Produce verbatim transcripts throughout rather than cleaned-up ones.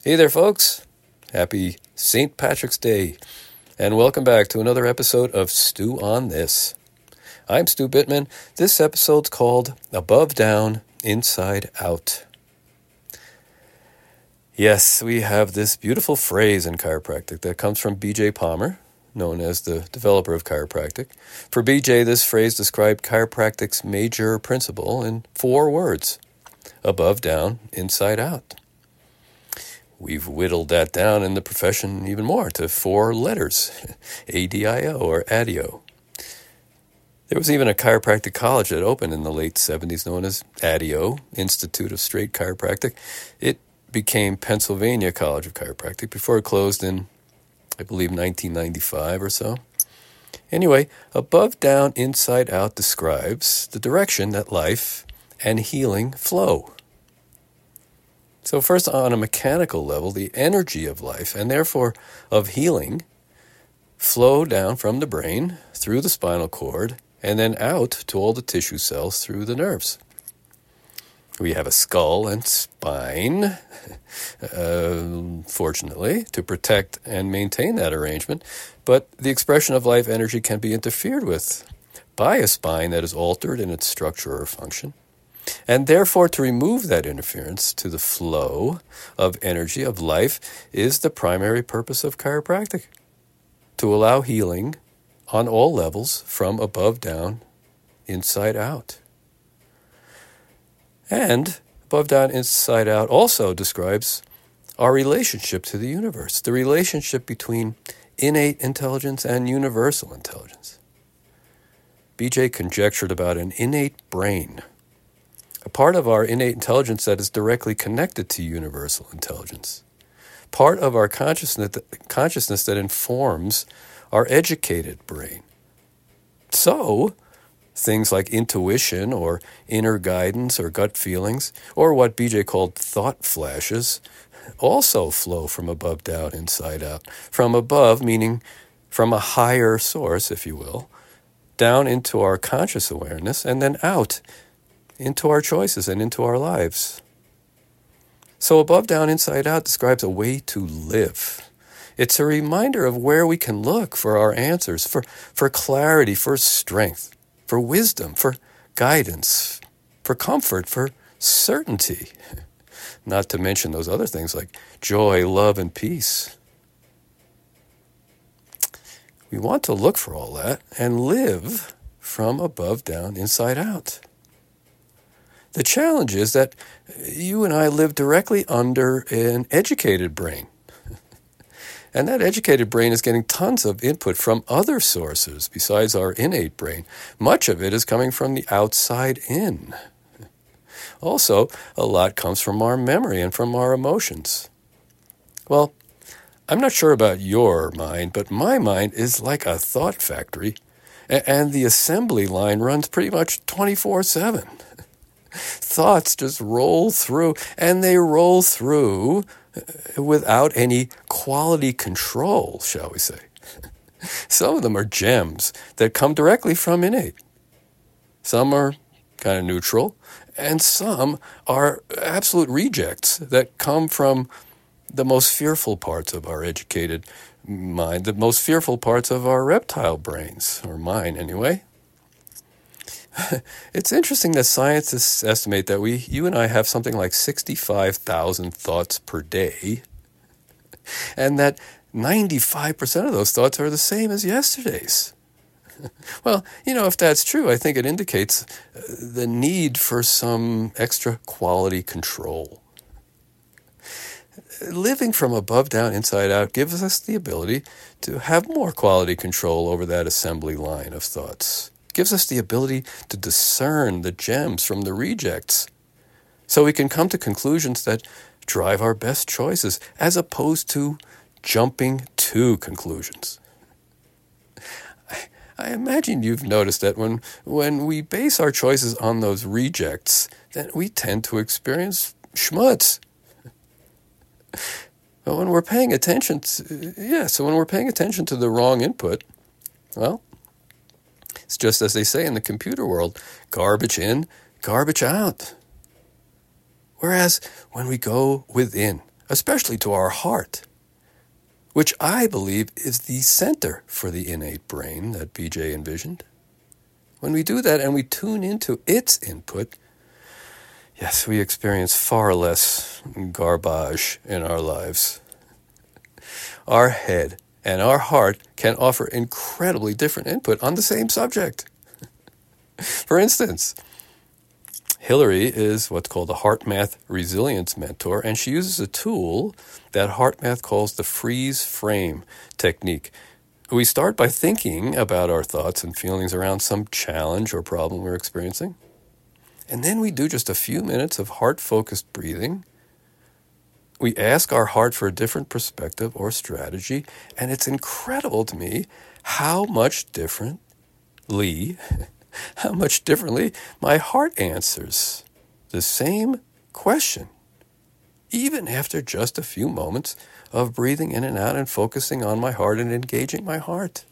Hey there, folks. Happy Saint Patrick's Day, and welcome back to another episode of Stew on This. I'm Stu Bittman. This episode's called Above Down, Inside Out. Yes, we have this beautiful phrase in chiropractic that comes from B J Palmer, known as the developer of chiropractic. For B J, this phrase described chiropractic's major principle in four words: above down, inside out. We've whittled that down in the profession even more to four letters, A D I O or A D I O. There was even a chiropractic college that opened in the late seventies known as A D I O, Institute of Straight Chiropractic. It became Pennsylvania College of Chiropractic before it closed in, I believe, nineteen ninety-five or so. Anyway, above, down, inside out describes the direction that life and healing flow. So first, on a mechanical level, the energy of life, and therefore of healing, flow down from the brain through the spinal cord and then out to all the tissue cells through the nerves. We have a skull and spine, uh, fortunately, to protect and maintain that arrangement, but the expression of life energy can be interfered with by a spine that is altered in its structure or function. And therefore, to remove that interference to the flow of energy of life is the primary purpose of chiropractic, to allow healing on all levels from above down, inside out. And above down, inside out also describes our relationship to the universe, the relationship between innate intelligence and universal intelligence. B J conjectured about an innate brain, a part of our innate intelligence that is directly connected to universal intelligence, part of our consciousness that, consciousness that informs our educated brain. So, things like intuition or inner guidance or gut feelings, or what B J called thought flashes, also flow from above down, inside out. From above, meaning from a higher source, if you will, down into our conscious awareness, and then out into our choices and into our lives. So above, down, inside out describes a way to live. It's a reminder of where we can look for our answers, for, for clarity, for strength, for wisdom, for guidance, for comfort, for certainty. Not to mention those other things like joy, love, and peace. We want to look for all that and live from above, down, inside out. The challenge is that you and I live directly under an educated brain. And that educated brain is getting tons of input from other sources besides our innate brain. Much of it is coming from the outside in. Also, a lot comes from our memory and from our emotions. Well, I'm not sure about your mind, but my mind is like a thought factory, and the assembly line runs pretty much twenty-four seven. Thoughts just roll through, and they roll through without any quality control, shall we say. Some of them are gems that come directly from innate. Some are kind of neutral, and some are absolute rejects that come from the most fearful parts of our educated mind, the most fearful parts of our reptile brains, or mine anyway. It's interesting that scientists estimate that we, you and I, have something like sixty-five thousand thoughts per day, and that ninety-five percent of those thoughts are the same as yesterday's. Well, you know, if that's true, I think it indicates the need for some extra quality control. Living from above down, inside out gives us the ability to have more quality control over that assembly line of thoughts. Gives us the ability to discern the gems from the rejects, so we can come to conclusions that drive our best choices, as opposed to jumping to conclusions. I, I imagine you've noticed that when, when we base our choices on those rejects, then we tend to experience schmutz. But when we're paying attention to, yeah, so when we're paying attention to the wrong input, well, it's just as they say in the computer world, garbage in, garbage out. Whereas when we go within, especially to our heart, which I believe is the center for the innate brain that B J envisioned. When we do that and we tune into its input, yes, we experience far less garbage in our lives. Our head and our heart can offer incredibly different input on the same subject. For instance, Hillary is what's called a HeartMath resilience mentor, and she uses a tool that HeartMath calls the freeze frame technique. We start by thinking about our thoughts and feelings around some challenge or problem we're experiencing. And then we do just a few minutes of heart-focused breathing. We ask our heart for a different perspective or strategy, and it's incredible to me how much differently, how much differently my heart answers the same question, even after just a few moments of breathing in and out and focusing on my heart and engaging my heart.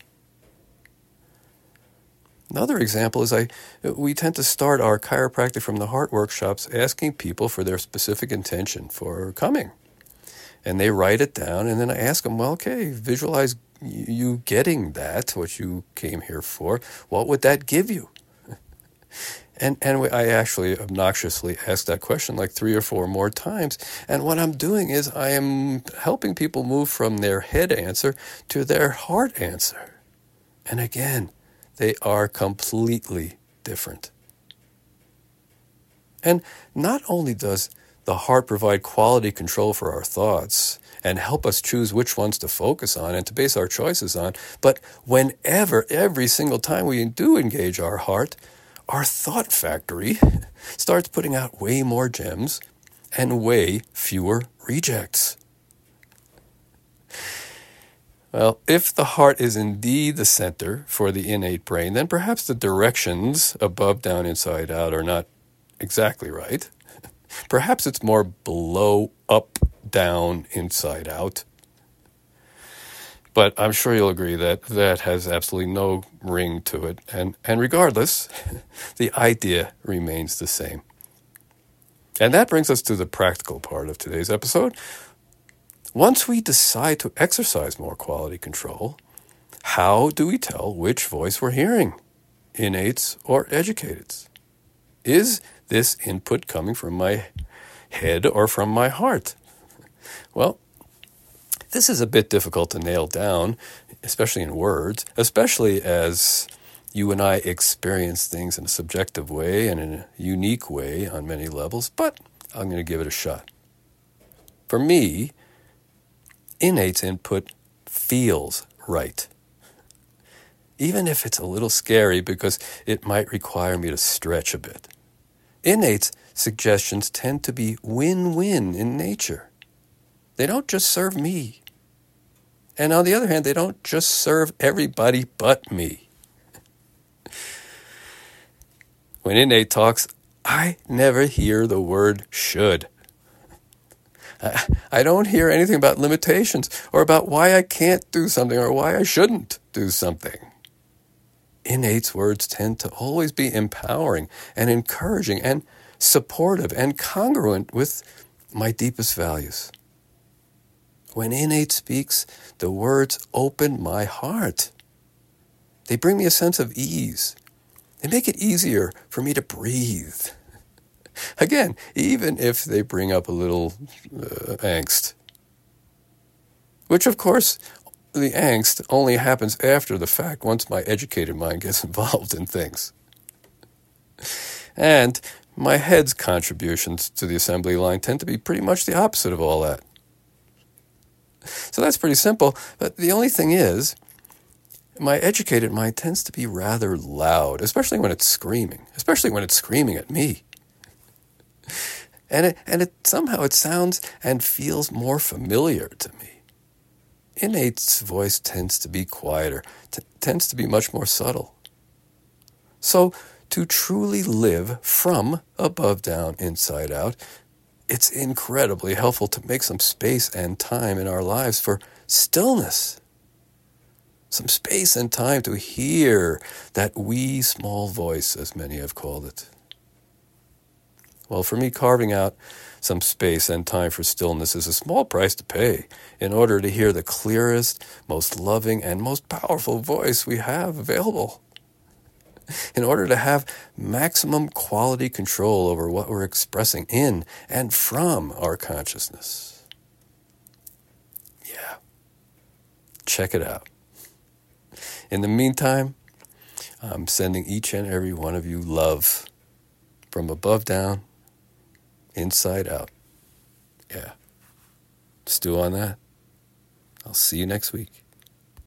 Another example is I we tend to start our chiropractic from the heart workshops asking people for their specific intention for coming. And they write it down, and then I ask them, well, okay, visualize you getting that, what you came here for. What would that give you? And and I actually obnoxiously ask that question like three or four more times. And what I'm doing is I am helping people move from their head answer to their heart answer. And again, they are completely different. And not only does the heart provide quality control for our thoughts and help us choose which ones to focus on and to base our choices on, but whenever, every single time we do engage our heart, our thought factory starts putting out way more gems and way fewer rejects. Well, if the heart is indeed the center for the innate brain, then perhaps the directions above, down, inside, out are not exactly right. Perhaps it's more below, up, down, inside, out. But I'm sure you'll agree that that has absolutely no ring to it. And, and regardless, the idea remains the same. And that brings us to the practical part of today's episode. Once we decide to exercise more quality control, how do we tell which voice we're hearing, innates or educateds? Is this input coming from my head or from my heart? Well, this is a bit difficult to nail down, especially in words, especially as you and I experience things in a subjective way and in a unique way on many levels, but I'm going to give it a shot. For me, innate's input feels right, even if it's a little scary because it might require me to stretch a bit. Innate's suggestions tend to be win-win in nature. They don't just serve me. And on the other hand, they don't just serve everybody but me. When innate talks, I never hear the word should. I, I don't hear anything about limitations or about why I can't do something or why I shouldn't do something. Innate's words tend to always be empowering and encouraging and supportive and congruent with my deepest values. When innate speaks, the words open my heart. They bring me a sense of ease. They make it easier for me to breathe. Again, even if they bring up a little uh, angst. Which, of course, the angst only happens after the fact, once my educated mind gets involved in things. And my head's contributions to the assembly line tend to be pretty much the opposite of all that. So that's pretty simple, but the only thing is, my educated mind tends to be rather loud, especially when it's screaming, especially when it's screaming at me. And it, and it somehow it sounds and feels more familiar to me. Innate's voice tends to be quieter, t- tends to be much more subtle. So to truly live from above down, inside out, it's incredibly helpful to make some space and time in our lives for stillness. Some space and time to hear that wee small voice, as many have called it. Well, for me, carving out some space and time for stillness is a small price to pay in order to hear the clearest, most loving, and most powerful voice we have available. In order to have maximum quality control over what we're expressing in and from our consciousness. Yeah. Check it out. In the meantime, I'm sending each and every one of you love from above down, inside out. Yeah. Stew on that. I'll see you next week.